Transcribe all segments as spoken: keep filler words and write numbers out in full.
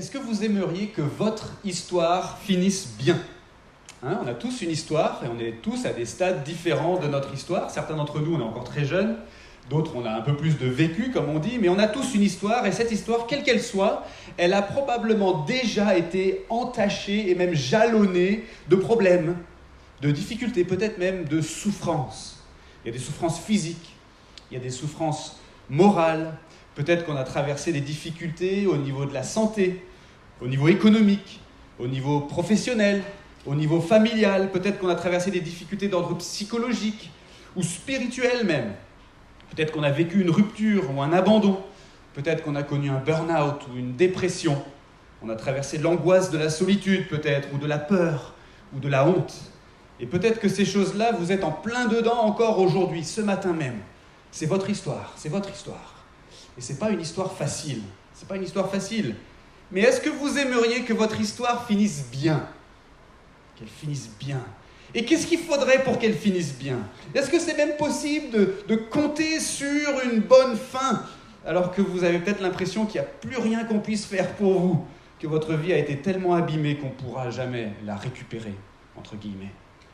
Est-ce que vous aimeriez que votre histoire finisse bien ? Hein, on a tous une histoire et on est tous à des stades différents de notre histoire. Certains d'entre nous, on est encore très jeunes, d'autres, on a un peu plus de vécu, comme on dit, mais on a tous une histoire et cette histoire, quelle qu'elle soit, elle a probablement déjà été entachée et même jalonnée de problèmes, de difficultés, peut-être même de souffrances. Il y a des souffrances physiques, il y a des souffrances morales, peut-être qu'on a traversé des difficultés au niveau de la santé, au niveau économique, au niveau professionnel, au niveau familial, peut-être qu'on a traversé des difficultés d'ordre psychologique ou spirituel même. Peut-être qu'on a vécu une rupture ou un abandon, peut-être qu'on a connu un burn-out ou une dépression. On a traversé l'angoisse de la solitude peut-être, ou de la peur, ou de la honte. Et peut-être que ces choses-là, vous êtes en plein dedans encore aujourd'hui, ce matin même. C'est votre histoire, c'est votre histoire. Et ce n'est pas une histoire facile, c'est pas une histoire facile. Mais est-ce que vous aimeriez que votre histoire finisse bien ? Qu'elle finisse bien. Et qu'est-ce qu'il faudrait pour qu'elle finisse bien ? Est-ce que c'est même possible de, de compter sur une bonne fin, alors que vous avez peut-être l'impression qu'il n'y a plus rien qu'on puisse faire pour vous, que votre vie a été tellement abîmée qu'on ne pourra jamais la récupérer, entre guillemets.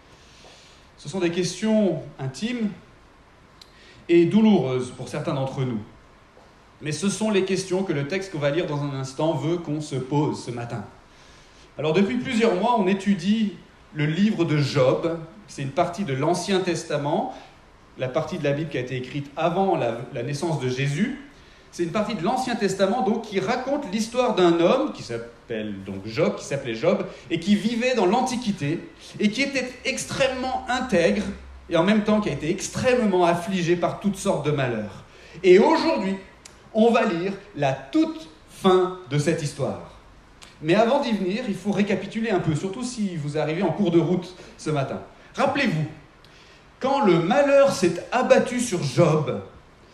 Ce sont des questions intimes et douloureuses pour certains d'entre nous. Mais ce sont les questions que le texte qu'on va lire dans un instant veut qu'on se pose ce matin. Alors depuis plusieurs mois, on étudie le livre de Job. C'est une partie de l'Ancien Testament, la partie de la Bible qui a été écrite avant la, la naissance de Jésus. C'est une partie de l'Ancien Testament donc, qui raconte l'histoire d'un homme qui s'appelle donc Job, qui s'appelait Job, et qui vivait dans l'Antiquité, et qui était extrêmement intègre, et en même temps qui a été extrêmement affligé par toutes sortes de malheurs. Et aujourd'hui, on va lire la toute fin de cette histoire. Mais avant d'y venir, il faut récapituler un peu, surtout si vous arrivez en cours de route ce matin. Rappelez-vous, quand le malheur s'est abattu sur Job,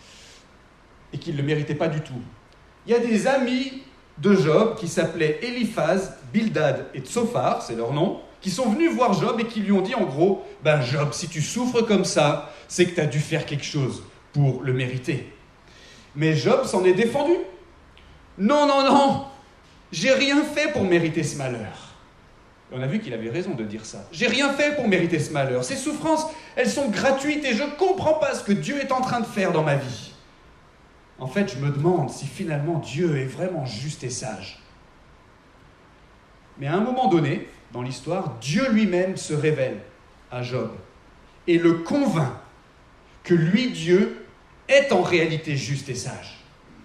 et qu'il ne le méritait pas du tout, il y a des amis de Job qui s'appelaient Eliphaz, Bildad et Tsophar, c'est leur nom, qui sont venus voir Job et qui lui ont dit en gros, « Ben Job, si tu souffres comme ça, c'est que tu as dû faire quelque chose pour le mériter. » Mais Job s'en est défendu. « Non, non, non, j'ai rien fait pour mériter ce malheur. » On a vu qu'il avait raison de dire ça. « J'ai rien fait pour mériter ce malheur. Ces souffrances, elles sont gratuites et je ne comprends pas ce que Dieu est en train de faire dans ma vie. En fait, je me demande si finalement Dieu est vraiment juste et sage. » Mais à un moment donné, dans l'histoire, Dieu lui-même se révèle à Job et le convainc que lui, Dieu, est en réalité juste et sage.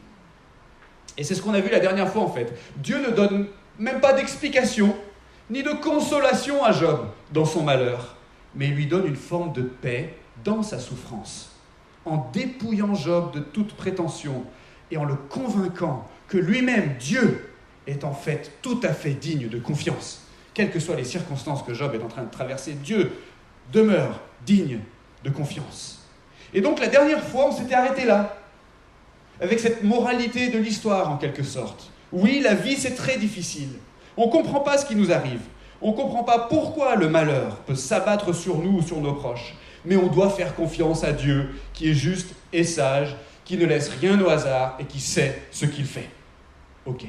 Et c'est ce qu'on a vu la dernière fois en fait. Dieu ne donne même pas d'explication, ni de consolation à Job dans son malheur, mais il lui donne une forme de paix dans sa souffrance, en dépouillant Job de toute prétention et en le convainquant que lui-même, Dieu, est en fait tout à fait digne de confiance. Quelles que soient les circonstances que Job est en train de traverser, Dieu demeure digne de confiance. Et donc la dernière fois, on s'était arrêté là, avec cette moralité de l'histoire en quelque sorte. Oui, la vie c'est très difficile. On ne comprend pas ce qui nous arrive. On ne comprend pas pourquoi le malheur peut s'abattre sur nous ou sur nos proches. Mais on doit faire confiance à Dieu, qui est juste et sage, qui ne laisse rien au hasard et qui sait ce qu'il fait. Ok.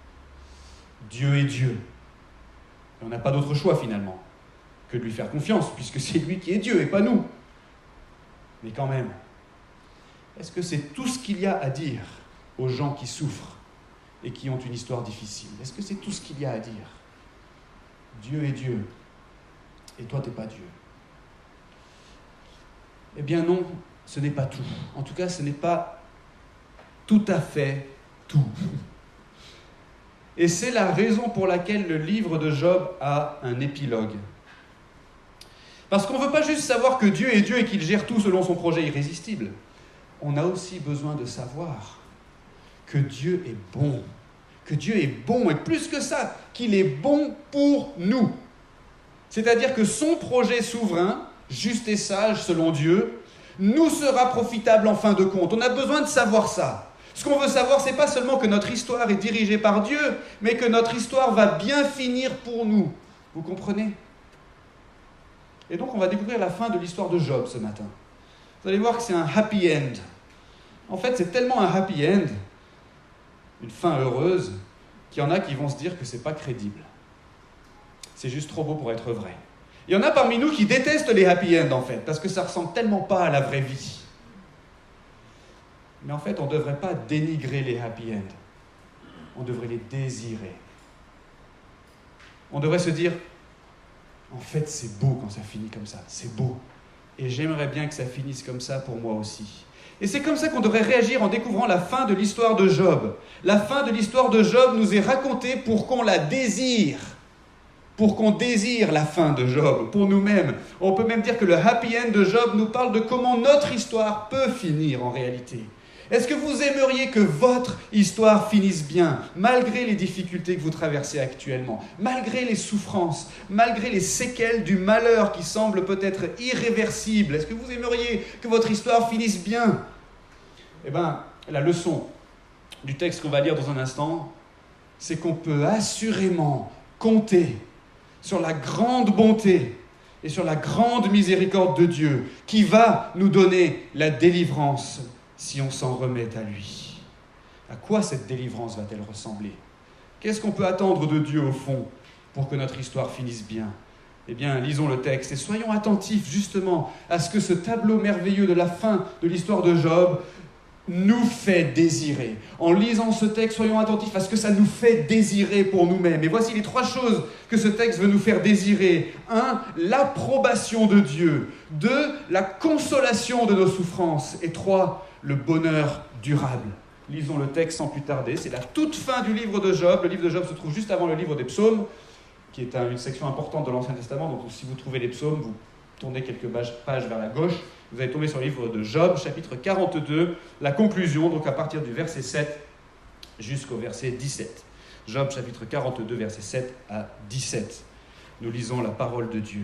Dieu est Dieu. Et on n'a pas d'autre choix finalement que de lui faire confiance, puisque c'est lui qui est Dieu et pas nous. Mais quand même, est-ce que c'est tout ce qu'il y a à dire aux gens qui souffrent et qui ont une histoire difficile ? Est-ce que c'est tout ce qu'il y a à dire ? Dieu est Dieu, et toi, tu n'es pas Dieu. Eh bien non, ce n'est pas tout. En tout cas, ce n'est pas tout à fait tout. Et c'est la raison pour laquelle le livre de Job a un épilogue. Parce qu'on ne veut pas juste savoir que Dieu est Dieu et qu'il gère tout selon son projet irrésistible. On a aussi besoin de savoir que Dieu est bon. Que Dieu est bon, et plus que ça, qu'il est bon pour nous. C'est-à-dire que son projet souverain, juste et sage selon Dieu, nous sera profitable en fin de compte. On a besoin de savoir ça. Ce qu'on veut savoir, ce n'est pas seulement que notre histoire est dirigée par Dieu, mais que notre histoire va bien finir pour nous. Vous comprenez ? Et donc, on va découvrir la fin de l'histoire de Job ce matin. Vous allez voir que c'est un happy end. En fait, c'est tellement un happy end, une fin heureuse, qu'il y en a qui vont se dire que ce n'est pas crédible. C'est juste trop beau pour être vrai. Il y en a parmi nous qui détestent les happy ends, en fait, parce que ça ne ressemble tellement pas à la vraie vie. Mais en fait, on ne devrait pas dénigrer les happy ends. On devrait les désirer. On devrait se dire, en fait, c'est beau quand ça finit comme ça. C'est beau. Et j'aimerais bien que ça finisse comme ça pour moi aussi. Et c'est comme ça qu'on devrait réagir en découvrant la fin de l'histoire de Job. La fin de l'histoire de Job nous est racontée pour qu'on la désire. Pour qu'on désire la fin de Job, pour nous-mêmes. On peut même dire que le happy end de Job nous parle de comment notre histoire peut finir en réalité. Est-ce que vous aimeriez que votre histoire finisse bien, malgré les difficultés que vous traversez actuellement, malgré les souffrances, malgré les séquelles du malheur qui semble peut-être irréversible? Est-ce que vous aimeriez que votre histoire finisse bien? Eh bien, la leçon du texte qu'on va lire dans un instant, c'est qu'on peut assurément compter sur la grande bonté et sur la grande miséricorde de Dieu qui va nous donner la délivrance si on s'en remet à lui. À quoi cette délivrance va-t-elle ressembler? Qu'est-ce qu'on peut attendre de Dieu au fond pour que notre histoire finisse bien? Eh bien, lisons le texte et soyons attentifs justement à ce que ce tableau merveilleux de la fin de l'histoire de Job nous fait désirer. En lisant ce texte, soyons attentifs à ce que ça nous fait désirer pour nous-mêmes. Et voici les trois choses que ce texte veut nous faire désirer. Un, l'approbation de Dieu. Deux, la consolation de nos souffrances. Et trois, le bonheur durable. Lisons le texte sans plus tarder. C'est la toute fin du livre de Job. Le livre de Job se trouve juste avant le livre des psaumes, qui est une section importante de l'Ancien Testament. Donc si vous trouvez les psaumes, vous tournez quelques pages vers la gauche. Vous allez tomber sur le livre de Job, chapitre quarante-deux, la conclusion, donc à partir du verset sept jusqu'au verset dix-sept. Job, chapitre quarante-deux, verset sept à dix-sept. Nous lisons la parole de Dieu.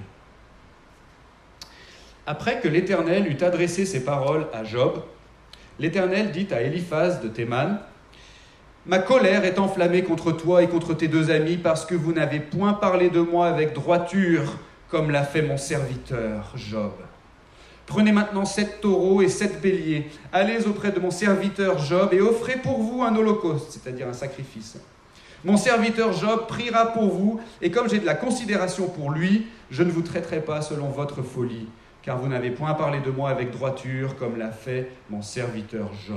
Après que l'Éternel eut adressé ses paroles à Job, l'Éternel dit à Éliphaz de Théman, « Ma colère est enflammée contre toi et contre tes deux amis parce que vous n'avez point parlé de moi avec droiture, comme l'a fait mon serviteur Job. Prenez maintenant sept taureaux et sept béliers, allez auprès de mon serviteur Job et offrez pour vous un holocauste, c'est-à-dire un sacrifice. Mon serviteur Job priera pour vous, et comme j'ai de la considération pour lui, je ne vous traiterai pas selon votre folie, car vous n'avez point parlé de moi avec droiture, comme l'a fait mon serviteur Job. »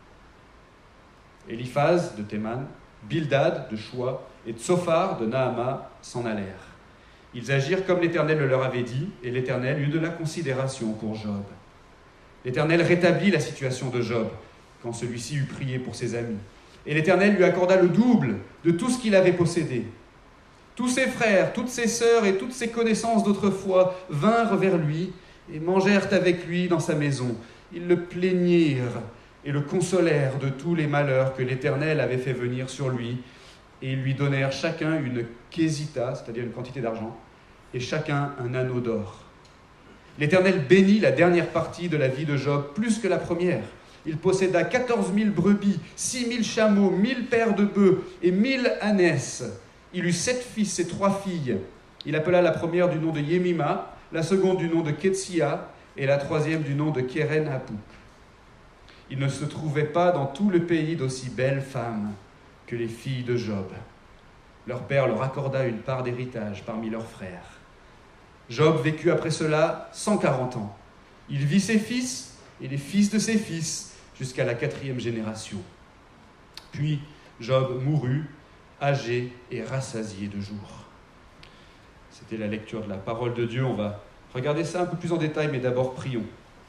Éliphaz de Théman, Bildad de Choua et Tsophar de Naama s'en allèrent. Ils agirent comme l'Éternel le leur avait dit, et l'Éternel eut de la considération pour Job. L'Éternel rétablit la situation de Job, quand celui-ci eut prié pour ses amis. Et l'Éternel lui accorda le double de tout ce qu'il avait possédé. Tous ses frères, toutes ses sœurs et toutes ses connaissances d'autrefois vinrent vers lui et mangèrent avec lui dans sa maison. Ils le plaignirent et le consolèrent de tous les malheurs que l'Éternel avait fait venir sur lui, et ils lui donnèrent chacun une quesita, c'est-à-dire une quantité d'argent, et chacun un anneau d'or. L'Éternel bénit la dernière partie de la vie de Job plus que la première. Il posséda quatorze mille brebis, six mille chameaux, mille paires de bœufs et mille ânesses. Il eut sept fils et trois filles. Il appela la première du nom de Yemima, la seconde du nom de Ketsia et la troisième du nom de Kéren-Hapouk. Il ne se trouvait pas dans tout le pays d'aussi belles femmes que les filles de Job. Leur père leur accorda une part d'héritage parmi leurs frères. Job vécut après cela cent quarante ans. Il vit ses fils et les fils de ses fils jusqu'à la quatrième génération. Puis Job mourut, âgé et rassasié de jours. C'était la lecture de la parole de Dieu. On va regarder ça un peu plus en détail, mais d'abord prions.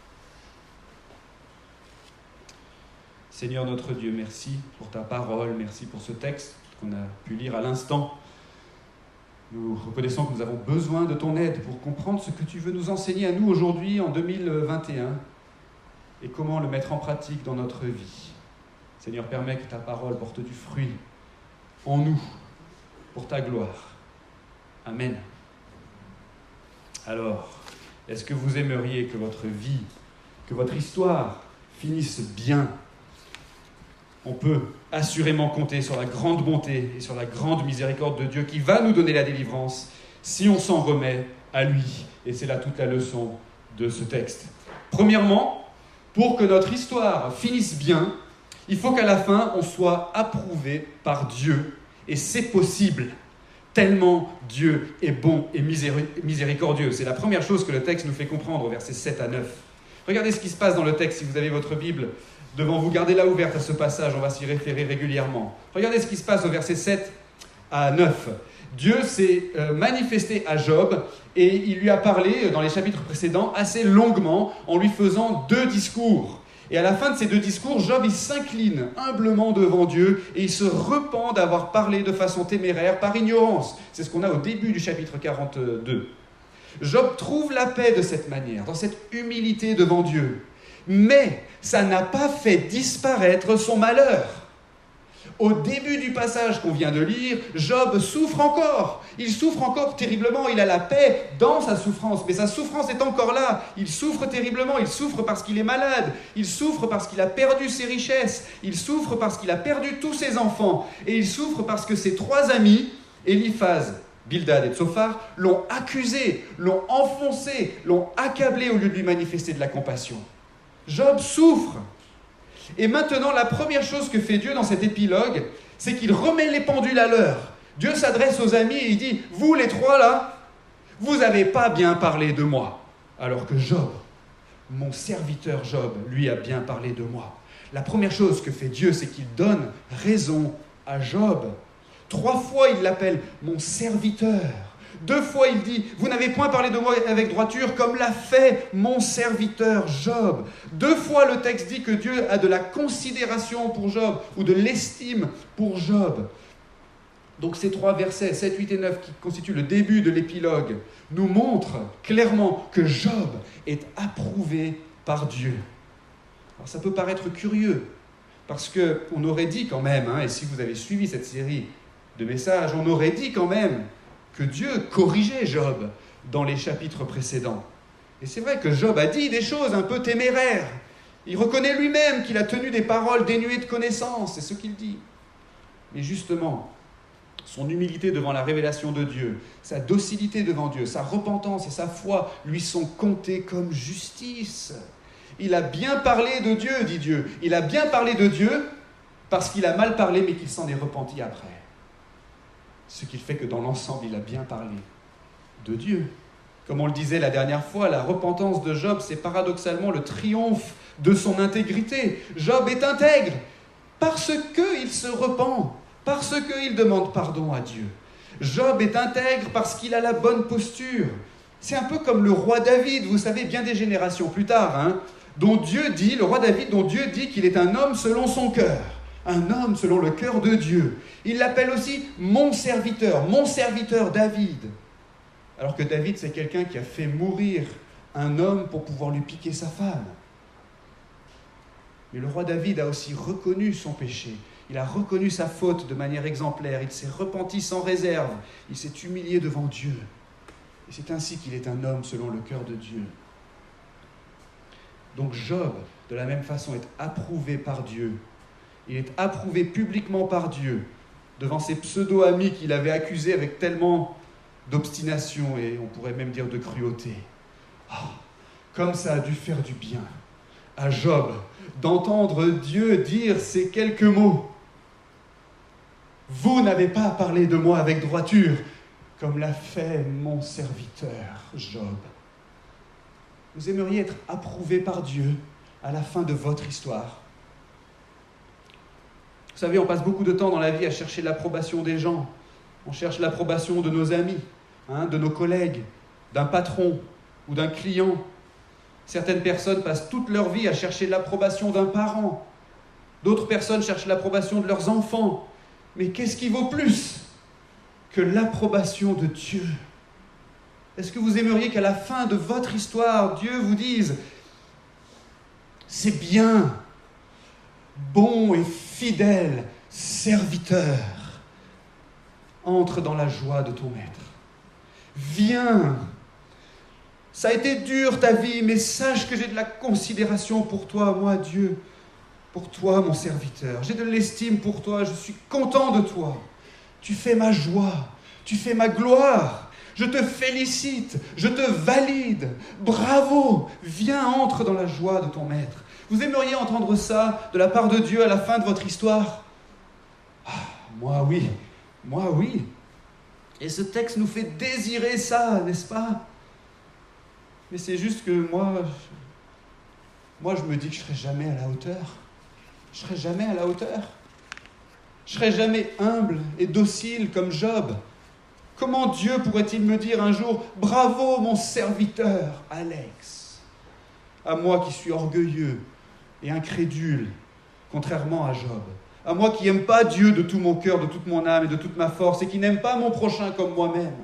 Seigneur notre Dieu, merci pour ta parole, merci pour ce texte qu'on a pu lire à l'instant. Nous reconnaissons que nous avons besoin de ton aide pour comprendre ce que tu veux nous enseigner à nous aujourd'hui en deux mille vingt et un et comment le mettre en pratique dans notre vie. Seigneur, permets que ta parole porte du fruit en nous, pour ta gloire. Amen. Alors, est-ce que vous aimeriez que votre vie, que votre histoire finisse bien? On peut assurément compter sur la grande bonté et sur la grande miséricorde de Dieu qui va nous donner la délivrance si on s'en remet à lui. Et c'est là toute la leçon de ce texte. Premièrement, pour que notre histoire finisse bien, il faut qu'à la fin, on soit approuvé par Dieu Et c'est possible, tellement Dieu est bon et miséri- miséricordieux. C'est la première chose que le texte nous fait comprendre, versets sept à neuf. Regardez ce qui se passe dans le texte, si vous avez votre Bible devant vous. Gardez-la ouverte à ce passage, on va s'y référer régulièrement. Regardez ce qui se passe au verset sept à neuf. Dieu s'est euh, manifesté à Job et il lui a parlé, dans les chapitres précédents, assez longuement, en lui faisant deux discours. Et à la fin de ces deux discours, Job, il s'incline humblement devant Dieu et il se repent d'avoir parlé de façon téméraire par ignorance. C'est ce qu'on a au début du chapitre quarante-deux. Job trouve la paix de cette manière, dans cette humilité devant Dieu. Mais ça n'a pas fait disparaître son malheur. Au début du passage qu'on vient de lire, Job souffre encore. Il souffre encore terriblement. Il a la paix dans sa souffrance. Mais sa souffrance est encore là. Il souffre terriblement. Il souffre parce qu'il est malade. Il souffre parce qu'il a perdu ses richesses. Il souffre parce qu'il a perdu tous ses enfants. Et il souffre parce que ses trois amis, Éliphaz, Bildad et Tsophar, l'ont accusé, l'ont enfoncé, l'ont accablé au lieu de lui manifester de la compassion. Job souffre. Et maintenant, la première chose que fait Dieu dans cet épilogue, c'est qu'il remet les pendules à l'heure. Dieu s'adresse aux amis et il dit « Vous les trois là, vous n'avez pas bien parlé de moi. » Alors que Job, mon serviteur Job, lui a bien parlé de moi. La première chose que fait Dieu, c'est qu'il donne raison à Job. Trois fois, il l'appelle « mon serviteur ». Deux fois, il dit « Vous n'avez point parlé de moi avec droiture, comme l'a fait mon serviteur Job. » Deux fois, le texte dit que Dieu a de la considération pour Job, ou de l'estime pour Job. Donc ces trois versets, sept, huit et neuf, qui constituent le début de l'épilogue, nous montrent clairement que Job est approuvé par Dieu. Alors ça peut paraître curieux, parce qu'on aurait dit quand même, hein, et si vous avez suivi cette série de messages, on aurait dit quand même que Dieu corrigeait Job dans les chapitres précédents. Et c'est vrai que Job a dit des choses un peu téméraires. Il reconnaît lui-même qu'il a tenu des paroles dénuées de connaissance, c'est ce qu'il dit. Mais justement, son humilité devant la révélation de Dieu, sa docilité devant Dieu, sa repentance et sa foi lui sont comptées comme justice. Il a bien parlé de Dieu, dit Dieu. Il a bien parlé de Dieu parce qu'il a mal parlé, mais qu'il s'en est repenti après. Ce qui fait que dans l'ensemble, il a bien parlé de Dieu. Comme on le disait la dernière fois, la repentance de Job, c'est paradoxalement le triomphe de son intégrité. Job est intègre parce qu'il se repent, parce qu'il demande pardon à Dieu. Job est intègre parce qu'il a la bonne posture. C'est un peu comme le roi David, vous savez, bien des générations plus tard, hein, dont Dieu dit, le roi David, dont Dieu dit qu'il est un homme selon son cœur. Un homme selon le cœur de Dieu. Il l'appelle aussi mon serviteur, mon serviteur David. Alors que David, c'est quelqu'un qui a fait mourir un homme pour pouvoir lui piquer sa femme. Mais le roi David a aussi reconnu son péché. Il a reconnu sa faute de manière exemplaire. Il s'est repenti sans réserve. Il s'est humilié devant Dieu. Et c'est ainsi qu'il est un homme selon le cœur de Dieu. Donc Job, de la même façon, est approuvé par Dieu. Il est approuvé publiquement par Dieu devant ses pseudo-amis qu'il avait accusés avec tellement d'obstination et on pourrait même dire de cruauté. Oh, comme ça a dû faire du bien à Job d'entendre Dieu dire ces quelques mots. Vous n'avez pas parlé de moi avec droiture, comme l'a fait mon serviteur Job. Vous aimeriez être approuvé par Dieu à la fin de votre histoire. Vous savez, on passe beaucoup de temps dans la vie à chercher l'approbation des gens. On cherche l'approbation de nos amis, hein, de nos collègues, d'un patron ou d'un client. Certaines personnes passent toute leur vie à chercher l'approbation d'un parent. D'autres personnes cherchent l'approbation de leurs enfants. Mais qu'est-ce qui vaut plus que l'approbation de Dieu? Est-ce que vous aimeriez qu'à la fin de votre histoire, Dieu vous dise « C'est bien, bon et fidèle serviteur, entre dans la joie de ton maître. Viens, ça a été dur ta vie, mais sache que j'ai de la considération pour toi, moi Dieu, pour toi mon serviteur. J'ai de l'estime pour toi, je suis content de toi. Tu fais ma joie, tu fais ma gloire. Je te félicite, je te valide. Bravo, viens, entre dans la joie de ton maître. » Vous aimeriez entendre ça de la part de Dieu à la fin de votre histoire? Ah, moi, oui. Moi, oui. Et ce texte nous fait désirer ça, n'est-ce pas? Mais c'est juste que moi, je, moi, je me dis que je ne serai jamais à la hauteur. Je ne serai jamais à la hauteur. Je ne serai jamais humble et docile comme Job. Comment Dieu pourrait-il me dire un jour « Bravo, mon serviteur, Alex !» À moi qui suis orgueilleux et incrédule, contrairement à Job. À moi qui n'aime pas Dieu de tout mon cœur, de toute mon âme et de toute ma force, et qui n'aime pas mon prochain comme moi-même.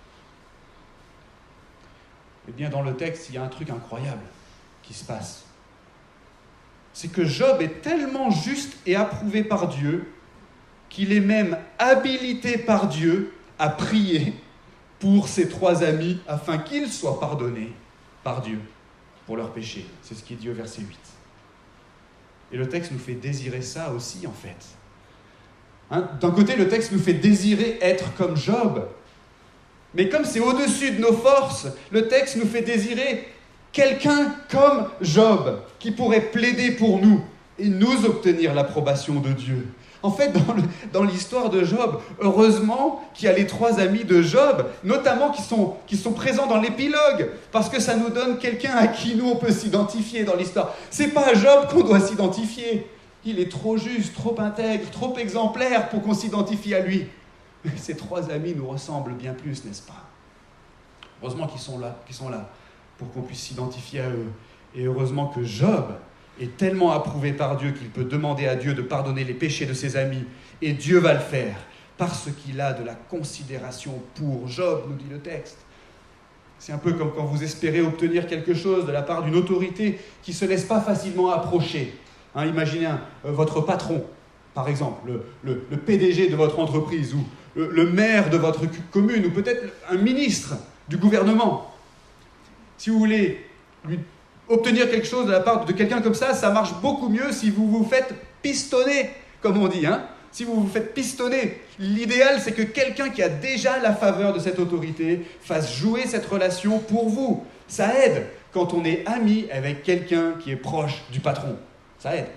Eh bien, dans le texte, il y a un truc incroyable qui se passe. C'est que Job est tellement juste et approuvé par Dieu qu'il est même habilité par Dieu à prier pour ses trois amis afin qu'ils soient pardonnés par Dieu pour leurs péchés. C'est ce qui est dit au verset huit. Et le texte nous fait désirer ça aussi, en fait. Hein? D'un côté, le texte nous fait désirer être comme Job. Mais comme c'est au-dessus de nos forces, le texte nous fait désirer quelqu'un comme Job, qui pourrait plaider pour nous et nous obtenir l'approbation de Dieu. En fait, dans, le, dans l'histoire de Job, heureusement qu'il y a les trois amis de Job, notamment qui sont, qui sont présents dans l'épilogue, parce que ça nous donne quelqu'un à qui nous on peut s'identifier dans l'histoire. C'est pas à Job qu'on doit s'identifier. Il est trop juste, trop intègre, trop exemplaire pour qu'on s'identifie à lui. Mais ces trois amis nous ressemblent bien plus, n'est-ce pas? Heureusement qu'ils sont là, qu'ils sont là pour qu'on puisse s'identifier à eux. Et heureusement que Job est tellement approuvé par Dieu qu'il peut demander à Dieu de pardonner les péchés de ses amis. Et Dieu va le faire, parce qu'il a de la considération pour Job, nous dit le texte. C'est un peu comme quand vous espérez obtenir quelque chose de la part d'une autorité qui ne se laisse pas facilement approcher. Hein, imaginez un, euh, votre patron, par exemple, le, le, le P D G de votre entreprise, ou le, le maire de votre commune, ou peut-être un ministre du gouvernement. Si vous voulez lui obtenir quelque chose de la part de quelqu'un comme ça, ça marche beaucoup mieux si vous vous faites pistonner, comme on dit. Hein. Si vous vous faites pistonner, l'idéal, c'est que quelqu'un qui a déjà la faveur de cette autorité fasse jouer cette relation pour vous. Ça aide quand on est ami avec quelqu'un qui est proche du patron. Ça aide.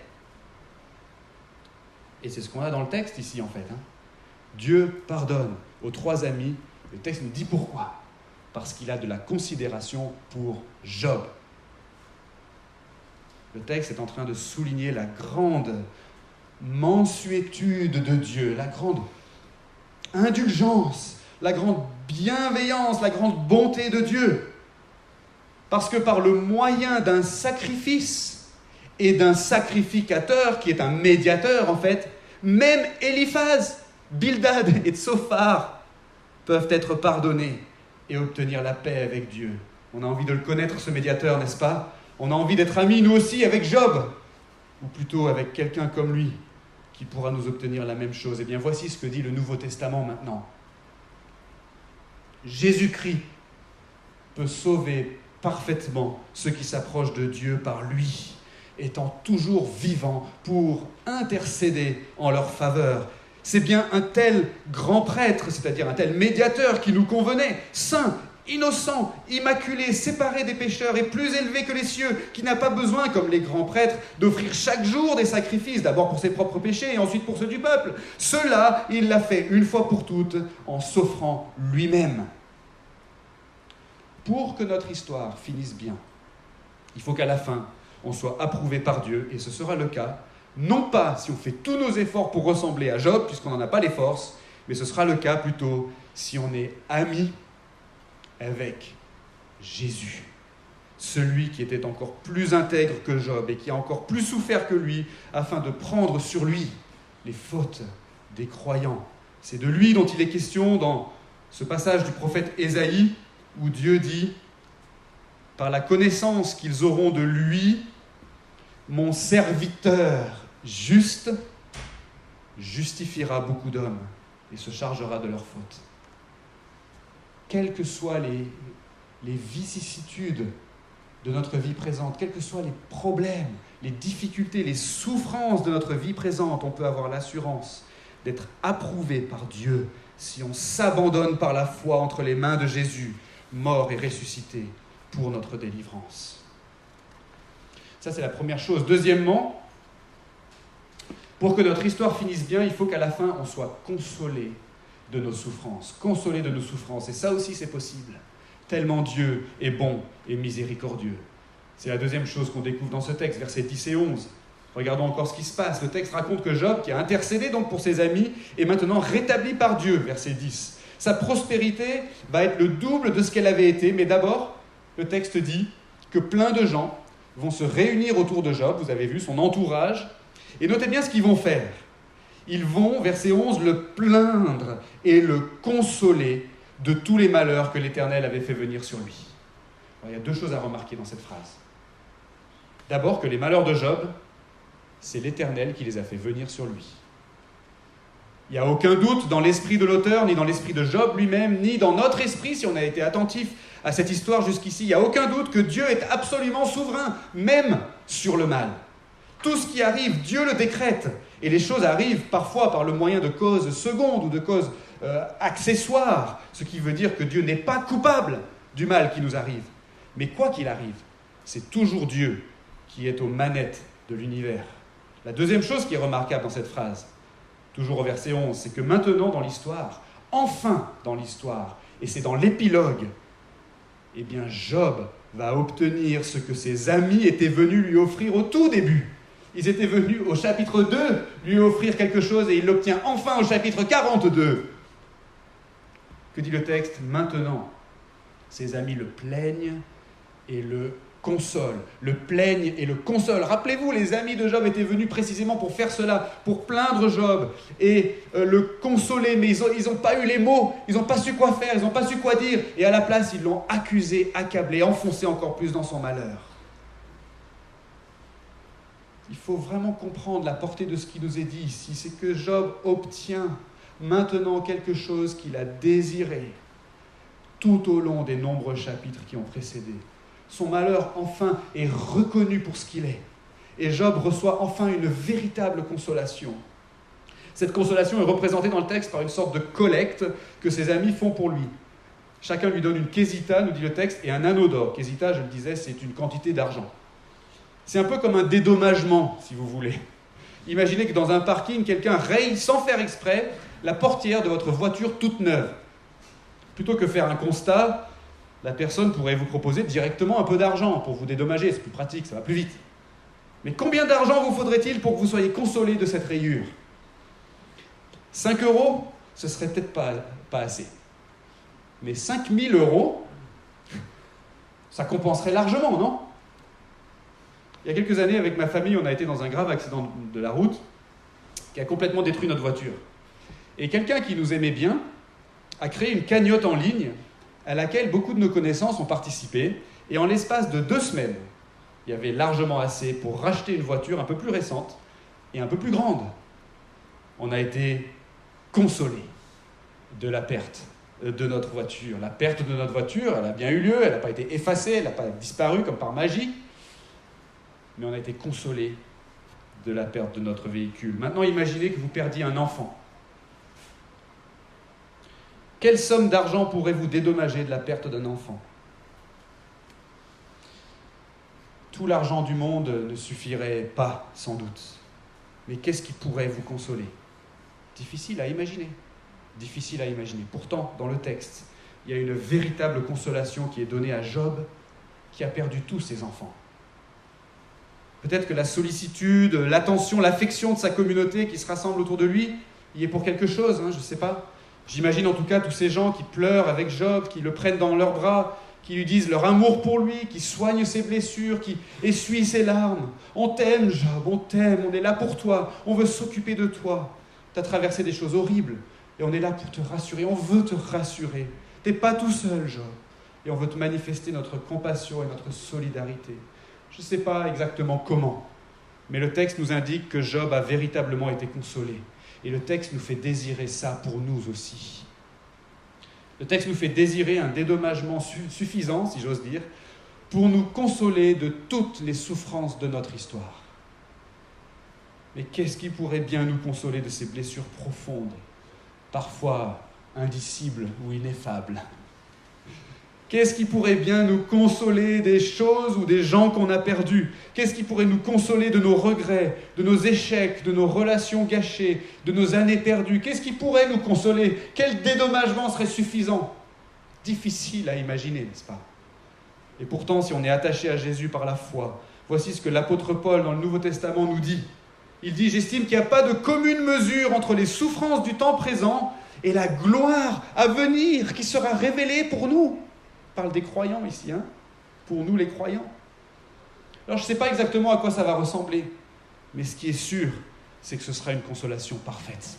Et c'est ce qu'on a dans le texte ici, en fait. Hein. Dieu pardonne aux trois amis. Le texte nous dit pourquoi. Parce qu'il a de la considération pour Job. Le texte est en train de souligner la grande mansuétude de Dieu, la grande indulgence, la grande bienveillance, la grande bonté de Dieu. Parce que par le moyen d'un sacrifice et d'un sacrificateur, qui est un médiateur en fait, même Éliphaz, Bildad et Tsophar peuvent être pardonnés et obtenir la paix avec Dieu. On a envie de le connaître, ce médiateur, n'est-ce pas? On a envie d'être amis, nous aussi, avec Job, ou plutôt avec quelqu'un comme lui, qui pourra nous obtenir la même chose. Eh bien, voici ce que dit le Nouveau Testament maintenant. Jésus-Christ peut sauver parfaitement ceux qui s'approchent de Dieu par lui, étant toujours vivant pour intercéder en leur faveur. C'est bien un tel grand prêtre, c'est-à-dire un tel médiateur qui nous convenait, saint, innocent, immaculé, séparé des pécheurs et plus élevé que les cieux, qui n'a pas besoin, comme les grands prêtres, d'offrir chaque jour des sacrifices, d'abord pour ses propres péchés et ensuite pour ceux du peuple. Cela, il l'a fait une fois pour toutes en s'offrant lui-même. Pour que notre histoire finisse bien, il faut qu'à la fin, on soit approuvé par Dieu, et ce sera le cas, non pas si on fait tous nos efforts pour ressembler à Job, puisqu'on n'en a pas les forces, mais ce sera le cas plutôt si on est amis avec Jésus, celui qui était encore plus intègre que Job et qui a encore plus souffert que lui, afin de prendre sur lui les fautes des croyants. C'est de lui dont il est question dans ce passage du prophète Ésaïe, où Dieu dit « Par la connaissance qu'ils auront de lui, mon serviteur juste justifiera beaucoup d'hommes et se chargera de leurs fautes. » Quelles que soient les, les vicissitudes de notre vie présente, quels que soient les problèmes, les difficultés, les souffrances de notre vie présente, on peut avoir l'assurance d'être approuvé par Dieu si on s'abandonne par la foi entre les mains de Jésus, mort et ressuscité pour notre délivrance. Ça, c'est la première chose. Deuxièmement, pour que notre histoire finisse bien, il faut qu'à la fin, on soit consolé de nos souffrances, consoler de nos souffrances. Et ça aussi, c'est possible. Tellement Dieu est bon et miséricordieux. C'est la deuxième chose qu'on découvre dans ce texte, versets dix et onze. Regardons encore ce qui se passe. Le texte raconte que Job, qui a intercédé donc pour ses amis, est maintenant rétabli par Dieu, verset dix. Sa prospérité va être le double de ce qu'elle avait été, mais d'abord, le texte dit que plein de gens vont se réunir autour de Job, vous avez vu son entourage, et notez bien ce qu'ils vont faire. Ils vont, verset onze, le plaindre et le consoler de tous les malheurs que l'Éternel avait fait venir sur lui. Alors, il y a deux choses à remarquer dans cette phrase. D'abord, que les malheurs de Job, c'est l'Éternel qui les a fait venir sur lui. Il n'y a aucun doute dans l'esprit de l'auteur, ni dans l'esprit de Job lui-même, ni dans notre esprit, si on a été attentif à cette histoire jusqu'ici. Il n'y a aucun doute que Dieu est absolument souverain, même sur le mal. Tout ce qui arrive, Dieu le décrète. Et les choses arrivent parfois par le moyen de causes secondes ou de causes euh, accessoires, ce qui veut dire que Dieu n'est pas coupable du mal qui nous arrive. Mais quoi qu'il arrive, c'est toujours Dieu qui est aux manettes de l'univers. La deuxième chose qui est remarquable dans cette phrase, toujours au verset onze, c'est que maintenant dans l'histoire, enfin dans l'histoire, et c'est dans l'épilogue, eh bien Job va obtenir ce que ses amis étaient venus lui offrir au tout début. Ils étaient venus au chapitre deux lui offrir quelque chose et il l'obtient enfin au chapitre quarante-deux. Que dit le texte ? Maintenant, ses amis le plaignent et le consolent. Le plaignent et le consolent. Rappelez-vous, les amis de Job étaient venus précisément pour faire cela, pour plaindre Job et euh, le consoler, mais ils n'ont pas eu les mots, ils n'ont pas su quoi faire, ils n'ont pas su quoi dire, et à la place, ils l'ont accusé, accablé, enfoncé encore plus dans son malheur. Il faut vraiment comprendre la portée de ce qui nous est dit ici, c'est que Job obtient maintenant quelque chose qu'il a désiré tout au long des nombreux chapitres qui ont précédé. Son malheur, enfin, est reconnu pour ce qu'il est. Et Job reçoit enfin une véritable consolation. Cette consolation est représentée dans le texte par une sorte de collecte que ses amis font pour lui. Chacun lui donne une quesita, nous dit le texte, et un anneau d'or. Quesita, je le disais, c'est une quantité d'argent. C'est un peu comme un dédommagement, si vous voulez. Imaginez que dans un parking, quelqu'un raye sans faire exprès la portière de votre voiture toute neuve. Plutôt que faire un constat, la personne pourrait vous proposer directement un peu d'argent pour vous dédommager. C'est plus pratique, ça va plus vite. Mais combien d'argent vous faudrait-il pour que vous soyez consolé de cette rayure ? cinq euros, ce serait peut-être pas, pas assez. Mais cinq mille euros, ça compenserait largement, non ? Il y a quelques années, avec ma famille, on a été dans un grave accident de la route qui a complètement détruit notre voiture. Et quelqu'un qui nous aimait bien a créé une cagnotte en ligne à laquelle beaucoup de nos connaissances ont participé. Et en l'espace de deux semaines, il y avait largement assez pour racheter une voiture un peu plus récente et un peu plus grande. On a été consolés de la perte de notre voiture. La perte de notre voiture, elle a bien eu lieu, elle n'a pas été effacée, elle n'a pas disparu comme par magie. Mais on a été consolés de la perte de notre véhicule. Maintenant, imaginez que vous perdiez un enfant. Quelle somme d'argent pourrez-vous dédommager de la perte d'un enfant ? Tout l'argent du monde ne suffirait pas, sans doute. Mais qu'est-ce qui pourrait vous consoler ? Difficile à imaginer. Difficile à imaginer. Pourtant, dans le texte, il y a une véritable consolation qui est donnée à Job, qui a perdu tous ses enfants. Peut-être que la sollicitude, l'attention, l'affection de sa communauté qui se rassemble autour de lui, y est pour quelque chose, hein, je ne sais pas. J'imagine en tout cas tous ces gens qui pleurent avec Job, qui le prennent dans leurs bras, qui lui disent leur amour pour lui, qui soignent ses blessures, qui essuient ses larmes. On t'aime, Job, on t'aime, on est là pour toi, on veut s'occuper de toi. Tu as traversé des choses horribles et on est là pour te rassurer, on veut te rassurer. Tu n'es pas tout seul, Job, et on veut te manifester notre compassion et notre solidarité. Je ne sais pas exactement comment, mais le texte nous indique que Job a véritablement été consolé. Et le texte nous fait désirer ça pour nous aussi. Le texte nous fait désirer un dédommagement su- suffisant, si j'ose dire, pour nous consoler de toutes les souffrances de notre histoire. Mais qu'est-ce qui pourrait bien nous consoler de ces blessures profondes, parfois indicibles ou ineffables ? Qu'est-ce qui pourrait bien nous consoler des choses ou des gens qu'on a perdus? Qu'est-ce qui pourrait nous consoler de nos regrets, de nos échecs, de nos relations gâchées, de nos années perdues? Qu'est-ce qui pourrait nous consoler? Quel dédommagement serait suffisant? Difficile à imaginer, n'est-ce pas? Et pourtant, si on est attaché à Jésus par la foi, voici ce que l'apôtre Paul dans le Nouveau Testament nous dit. Il dit « J'estime qu'il n'y a pas de commune mesure entre les souffrances du temps présent et la gloire à venir qui sera révélée pour nous. » Il parle des croyants ici, hein, pour nous les croyants. Alors je ne sais pas exactement à quoi ça va ressembler, mais ce qui est sûr, c'est que ce sera une consolation parfaite.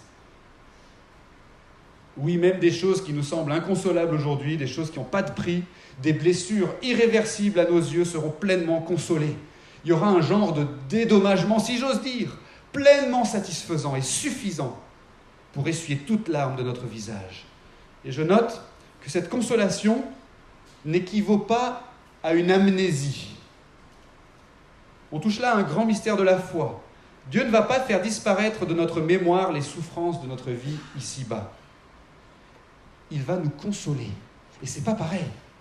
Oui, même des choses qui nous semblent inconsolables aujourd'hui, des choses qui n'ont pas de prix, des blessures irréversibles à nos yeux seront pleinement consolées. Il y aura un genre de dédommagement, si j'ose dire, pleinement satisfaisant et suffisant pour essuyer toute larme de notre visage. Et je note que cette consolation n'équivaut pas à une amnésie. On touche là à un grand mystère de la foi. Dieu ne va pas faire disparaître de notre mémoire les souffrances de notre vie ici-bas. Il va nous consoler. Et c'est pas pareil.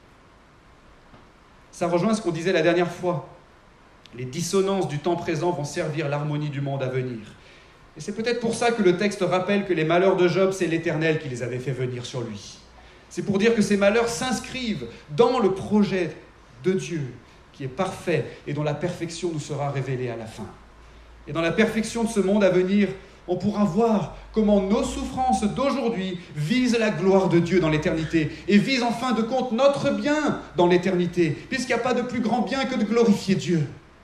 Ça rejoint ce qu'on disait la dernière fois. Les dissonances du temps présent vont servir l'harmonie du monde à venir. Et c'est peut-être pour ça que le texte rappelle que les malheurs de Job, c'est l'Éternel qui les avait fait venir sur lui. C'est pour dire que ces malheurs s'inscrivent dans le projet de Dieu, qui est parfait et dont la perfection nous sera révélée à la fin. Et dans la perfection de ce monde à venir, on pourra voir comment nos souffrances d'aujourd'hui visent la gloire de Dieu dans l'éternité et visent en fin de compte notre bien dans l'éternité, puisqu'il n'y a pas de plus grand bien que de glorifier Dieu.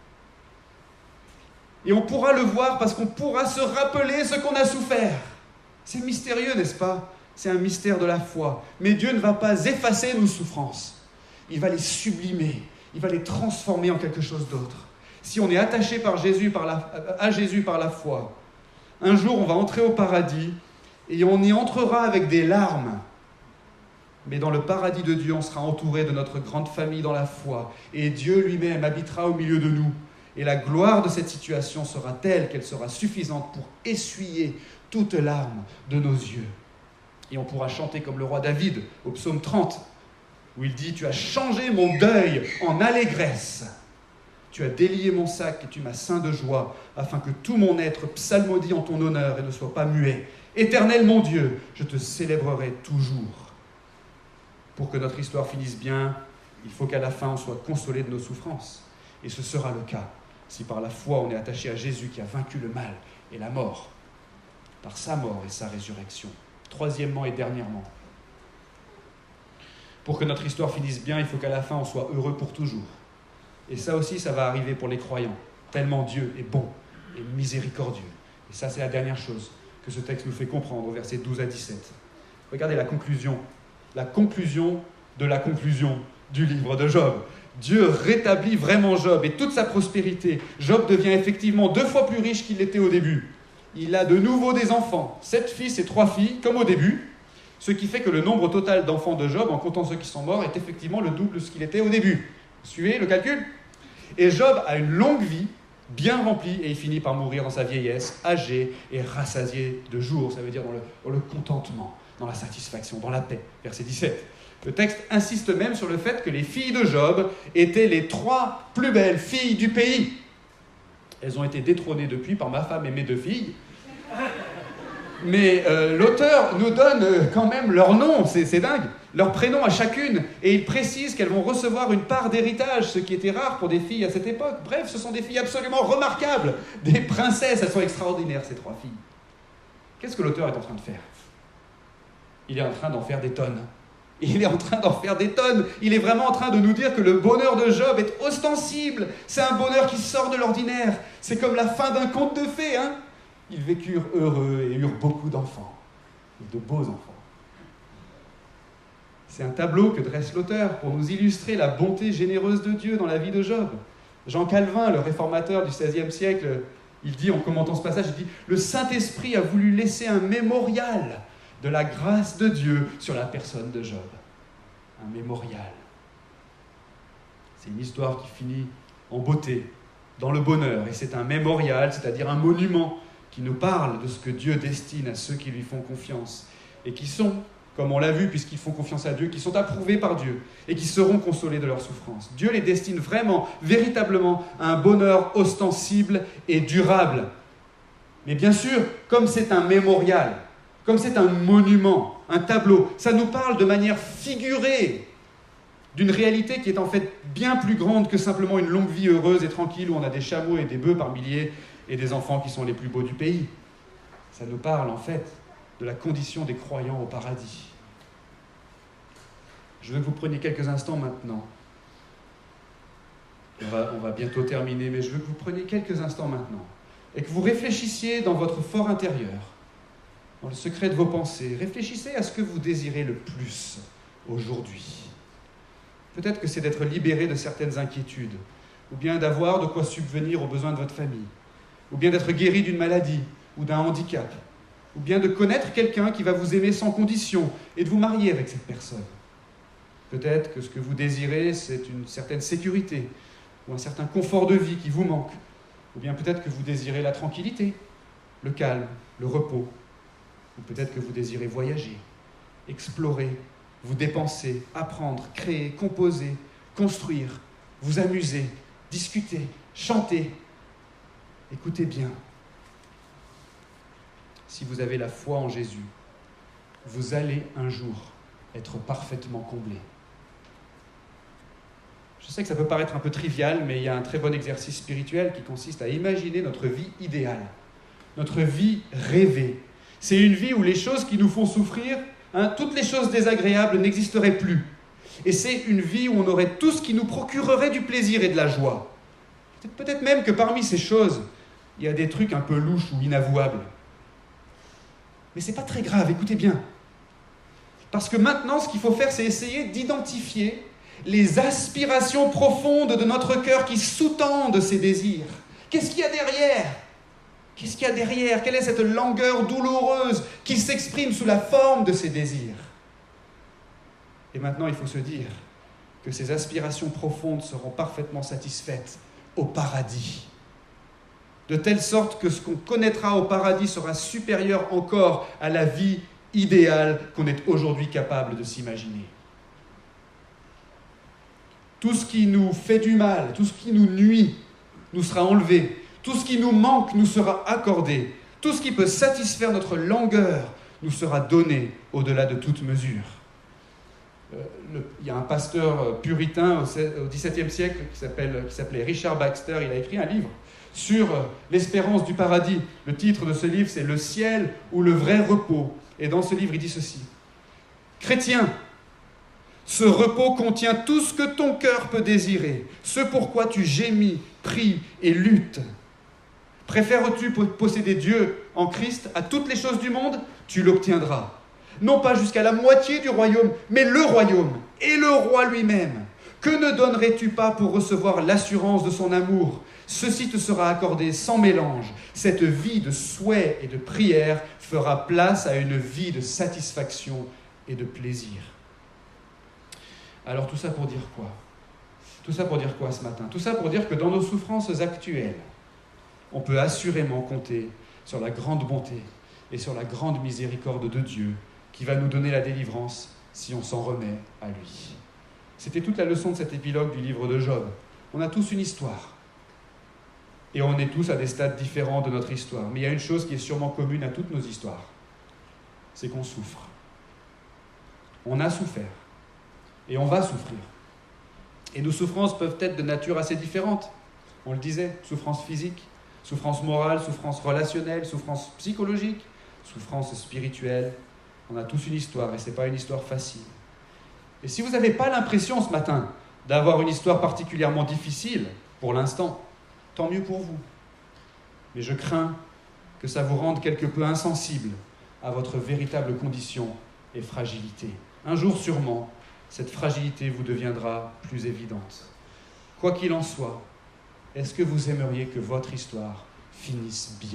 Et on pourra le voir parce qu'on pourra se rappeler ce qu'on a souffert. C'est mystérieux, n'est-ce pas? C'est un mystère de la foi. Mais Dieu ne va pas effacer nos souffrances. Il va les sublimer. Il va les transformer en quelque chose d'autre. Si on est attaché par Jésus, par la, à Jésus par la foi, un jour on va entrer au paradis et on y entrera avec des larmes. Mais dans le paradis de Dieu, on sera entouré de notre grande famille dans la foi. Et Dieu lui-même habitera au milieu de nous. Et la gloire de cette situation sera telle qu'elle sera suffisante pour essuyer toute larme de nos yeux. Et on pourra chanter comme le roi David au psaume trente, où il dit « Tu as changé mon deuil en allégresse. Tu as délié mon sac et tu m'as ceint de joie, afin que tout mon être psalmodie en ton honneur et ne soit pas muet. Éternel mon Dieu, je te célébrerai toujours. » Pour que notre histoire finisse bien, il faut qu'à la fin on soit consolé de nos souffrances. Et ce sera le cas si par la foi on est attaché à Jésus qui a vaincu le mal et la mort, par sa mort et sa résurrection. Troisièmement et dernièrement, pour que notre histoire finisse bien, il faut qu'à la fin on soit heureux pour toujours. Et ça aussi, ça va arriver pour les croyants, tellement Dieu est bon et miséricordieux. Et ça, c'est la dernière chose que ce texte nous fait comprendre au verset douze à dix-sept. Regardez la conclusion, la conclusion de la conclusion du livre de Job. Dieu rétablit vraiment Job et toute sa prospérité. Job devient effectivement deux fois plus riche qu'il l'était au début. Il a de nouveau des enfants, sept fils et trois filles, comme au début, ce qui fait que le nombre total d'enfants de Job, en comptant ceux qui sont morts, est effectivement le double de ce qu'il était au début. Vous suivez le calcul? Et Job a une longue vie, bien remplie, et il finit par mourir dans sa vieillesse, âgé et rassasié de jours. Ça veut dire dans le, dans le contentement, dans la satisfaction, dans la paix. Verset dix-sept. Le texte insiste même sur le fait que les filles de Job étaient les trois plus belles filles du pays. Elles ont été détrônées depuis par ma femme et mes deux filles. Mais euh, l'auteur nous donne euh, quand même leur nom, c'est, c'est dingue, leur prénom à chacune. Et il précise qu'elles vont recevoir une part d'héritage, ce qui était rare pour des filles à cette époque. Bref, ce sont des filles absolument remarquables, des princesses, elles sont extraordinaires ces trois filles. Qu'est-ce que l'auteur est en train de faire? Il est en train d'en faire des tonnes. Il est en train d'en faire des tonnes. Il est vraiment en train de nous dire que le bonheur de Job est ostensible. C'est un bonheur qui sort de l'ordinaire. C'est comme la fin d'un conte de fées, hein. Ils vécurent heureux et eurent beaucoup d'enfants. Et de beaux enfants. C'est un tableau que dresse l'auteur pour nous illustrer la bonté généreuse de Dieu dans la vie de Job. Jean Calvin, le réformateur du seizième siècle, il dit en commentant ce passage, il dit « Le Saint-Esprit a voulu laisser un mémorial de la grâce de Dieu sur la personne de Job. » Un mémorial. C'est une histoire qui finit en beauté, dans le bonheur. Et c'est un mémorial, c'est-à-dire un monument qui nous parle de ce que Dieu destine à ceux qui lui font confiance et qui sont comme on l'a vu, puisqu'ils font confiance à Dieu, qui sont approuvés par Dieu et qui seront consolés de leur souffrance. Dieu les destine vraiment, véritablement, à un bonheur ostensible et durable. Mais bien sûr, comme c'est un mémorial, comme c'est un monument, un tableau, ça nous parle de manière figurée d'une réalité qui est en fait bien plus grande que simplement une longue vie heureuse et tranquille où on a des chameaux et des bœufs par milliers et des enfants qui sont les plus beaux du pays. Ça nous parle en fait de la condition des croyants au paradis. Je veux que vous preniez quelques instants maintenant. On va, on va bientôt terminer, mais je veux que vous preniez quelques instants maintenant et que vous réfléchissiez dans votre fort intérieur, dans le secret de vos pensées. Réfléchissez à ce que vous désirez le plus aujourd'hui. Peut-être que c'est d'être libéré de certaines inquiétudes, ou bien d'avoir de quoi subvenir aux besoins de votre famille, ou bien d'être guéri d'une maladie ou d'un handicap, ou bien de connaître quelqu'un qui va vous aimer sans condition et de vous marier avec cette personne. Peut-être que ce que vous désirez, c'est une certaine sécurité ou un certain confort de vie qui vous manque, ou bien peut-être que vous désirez la tranquillité, le calme, le repos, ou peut-être que vous désirez voyager, explorer, vous dépenser, apprendre, créer, composer, construire, vous amuser, discuter, chanter. Écoutez bien. Si vous avez la foi en Jésus, vous allez un jour être parfaitement comblé. Je sais que ça peut paraître un peu trivial, mais il y a un très bon exercice spirituel qui consiste à imaginer notre vie idéale, notre vie rêvée. C'est une vie où les choses qui nous font souffrir, hein, toutes les choses désagréables n'existeraient plus. Et c'est une vie où on aurait tout ce qui nous procurerait du plaisir et de la joie. Peut-être même que parmi ces choses, il y a des trucs un peu louches ou inavouables. Mais ce n'est pas très grave, écoutez bien. Parce que maintenant, ce qu'il faut faire, c'est essayer d'identifier les aspirations profondes de notre cœur qui sous-tendent ces désirs. Qu'est-ce qu'il y a derrière ? Qu'est-ce qu'il y a derrière ? Quelle est cette langueur douloureuse qui s'exprime sous la forme de ces désirs ? Et maintenant, il faut se dire que ces aspirations profondes seront parfaitement satisfaites au paradis. De telle sorte que ce qu'on connaîtra au paradis sera supérieur encore à la vie idéale qu'on est aujourd'hui capable de s'imaginer. Tout ce qui nous fait du mal, tout ce qui nous nuit, nous sera enlevé. Tout ce qui nous manque nous sera accordé. Tout ce qui peut satisfaire notre langueur nous sera donné au-delà de toute mesure. Euh, le, il y a un pasteur puritain au dix-septième siècle qui, s'appelle, qui s'appelait Richard Baxter. Il a écrit un livre sur l'espérance du paradis. Le titre de ce livre, c'est « Le ciel ou le vrai repos ». Et dans ce livre, il dit ceci. « Chrétien, ce repos contient tout ce que ton cœur peut désirer, ce pourquoi tu gémis, pries et luttes. Préfères-tu posséder Dieu en Christ à toutes les choses du monde ? Tu l'obtiendras. Non pas jusqu'à la moitié du royaume, mais le royaume et le roi lui-même. Que ne donnerais-tu pas pour recevoir l'assurance de son amour ? Ceci te sera accordé sans mélange. Cette vie de souhait et de prière fera place à une vie de satisfaction et de plaisir. » Alors tout ça pour dire quoi ? Tout ça pour dire quoi ce matin ? Tout ça pour dire que dans nos souffrances actuelles, on peut assurément compter sur la grande bonté et sur la grande miséricorde de Dieu qui va nous donner la délivrance si on s'en remet à lui. C'était toute la leçon de cet épilogue du livre de Job. On a tous une histoire. Et on est tous à des stades différents de notre histoire. Mais il y a une chose qui est sûrement commune à toutes nos histoires. C'est qu'on souffre. On a souffert. Et on va souffrir. Et nos souffrances peuvent être de nature assez différente. On le disait, souffrance physique, souffrance morale, souffrance relationnelle, souffrance psychologique, souffrance spirituelle. On a tous une histoire et ce n'est pas une histoire facile. Et si vous n'avez pas l'impression ce matin d'avoir une histoire particulièrement difficile, pour l'instant, tant mieux pour vous. Mais je crains que ça vous rende quelque peu insensible à votre véritable condition et fragilité. Un jour sûrement, cette fragilité vous deviendra plus évidente. Quoi qu'il en soit, est-ce que vous aimeriez que votre histoire finisse bien ?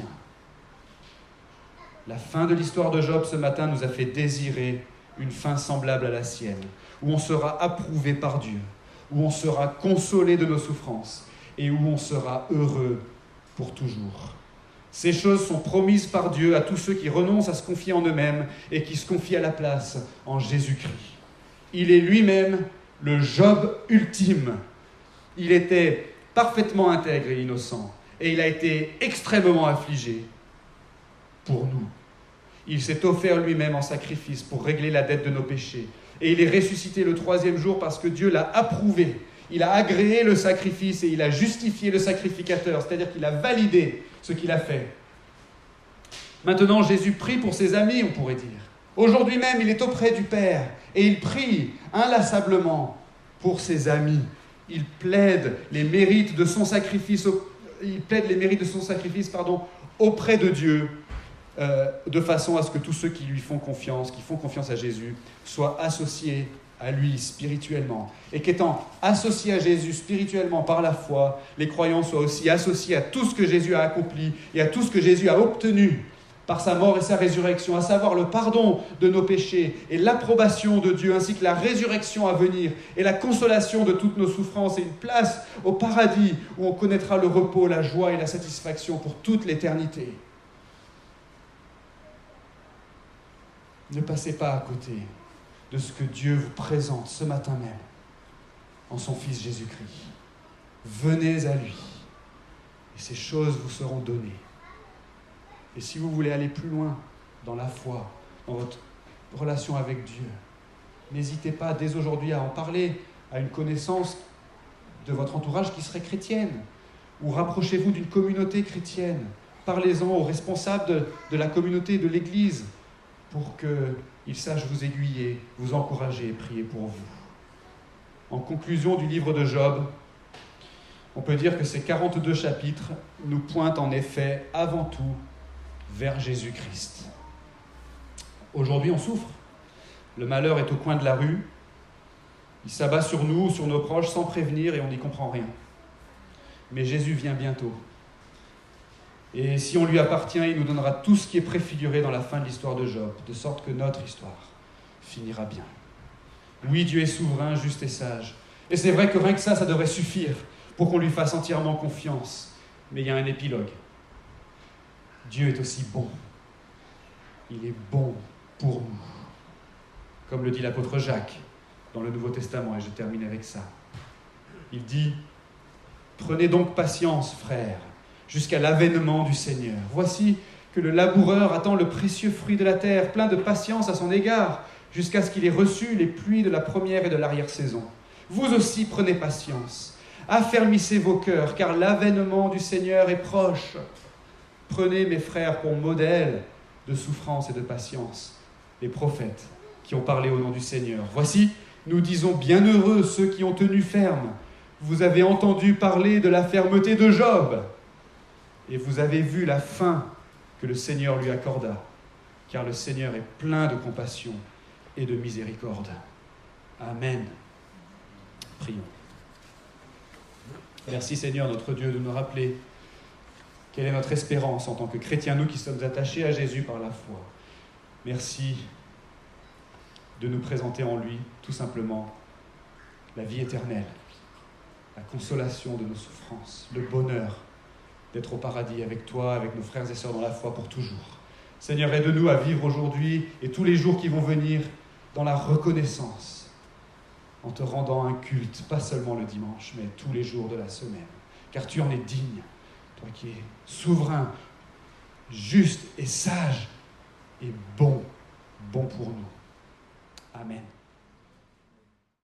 La fin de l'histoire de Job ce matin nous a fait désirer une fin semblable à la sienne, où on sera approuvé par Dieu, où on sera consolé de nos souffrances et où on sera heureux pour toujours. Ces choses sont promises par Dieu à tous ceux qui renoncent à se confier en eux-mêmes et qui se confient à la place en Jésus-Christ. Il est lui-même le Job ultime. Il était parfaitement intègre et innocent, et il a été extrêmement affligé pour nous. Il s'est offert lui-même en sacrifice pour régler la dette de nos péchés. Et il est ressuscité le troisième jour parce que Dieu l'a approuvé. Il a agréé le sacrifice et il a justifié le sacrificateur, c'est-à-dire qu'il a validé ce qu'il a fait. Maintenant, Jésus prie pour ses amis, on pourrait dire. Aujourd'hui même, il est auprès du Père et il prie inlassablement pour ses amis. Il plaide les mérites de son sacrifice, il plaide les mérites de son sacrifice, pardon, auprès de Dieu, euh, de façon à ce que tous ceux qui lui font confiance, qui font confiance à Jésus, soient associés à lui spirituellement. Et qu'étant associés à Jésus spirituellement par la foi, les croyants soient aussi associés à tout ce que Jésus a accompli et à tout ce que Jésus a obtenu par sa mort et sa résurrection, à savoir le pardon de nos péchés et l'approbation de Dieu, ainsi que la résurrection à venir et la consolation de toutes nos souffrances et une place au paradis où on connaîtra le repos, la joie et la satisfaction pour toute l'éternité. Ne passez pas à côté de ce que Dieu vous présente ce matin même en son Fils Jésus-Christ. Venez à lui et ces choses vous seront données. Et si vous voulez aller plus loin dans la foi, dans votre relation avec Dieu, n'hésitez pas dès aujourd'hui à en parler à une connaissance de votre entourage qui serait chrétienne, ou rapprochez-vous d'une communauté chrétienne. Parlez-en aux responsables de, de la communauté, de l'Église, pour qu'ils sachent vous aiguiller, vous encourager et prier pour vous. En conclusion du livre de Job, on peut dire que ces quarante-deux chapitres nous pointent en effet avant tout vers Jésus-Christ. Aujourd'hui, on souffre. Le malheur est au coin de la rue. Il s'abat sur nous, sur nos proches, sans prévenir et on n'y comprend rien. Mais Jésus vient bientôt. Et si on lui appartient, il nous donnera tout ce qui est préfiguré dans la fin de l'histoire de Job, de sorte que notre histoire finira bien. Oui, Dieu est souverain, juste et sage. Et c'est vrai que rien que ça, ça devrait suffire pour qu'on lui fasse entièrement confiance. Mais il y a un épilogue. Dieu est aussi bon. Il est bon pour nous. Comme le dit l'apôtre Jacques dans le Nouveau Testament, et je termine avec ça. Il dit « Prenez donc patience, frères, jusqu'à l'avènement du Seigneur. Voici que le laboureur attend le précieux fruit de la terre, plein de patience à son égard, jusqu'à ce qu'il ait reçu les pluies de la première et de l'arrière-saison. Vous aussi prenez patience. Affermissez vos cœurs, car l'avènement du Seigneur est proche. Prenez, mes frères, pour modèle de souffrance et de patience les prophètes qui ont parlé au nom du Seigneur. Voici, nous disons bienheureux ceux qui ont tenu ferme. Vous avez entendu parler de la fermeté de Job, et vous avez vu la fin que le Seigneur lui accorda, car le Seigneur est plein de compassion et de miséricorde. Amen. Prions. Merci Seigneur notre Dieu de nous rappeler quelle est notre espérance en tant que chrétiens, nous qui sommes attachés à Jésus par la foi. Merci de nous présenter en lui tout simplement la vie éternelle, la consolation de nos souffrances, le bonheur d'être au paradis avec toi, avec nos frères et sœurs dans la foi pour toujours. Seigneur, aide-nous à vivre aujourd'hui et tous les jours qui vont venir dans la reconnaissance, en te rendant un culte, pas seulement le dimanche, mais tous les jours de la semaine, car tu en es digne, toi qui es souverain, juste et sage et bon, bon pour nous. Amen.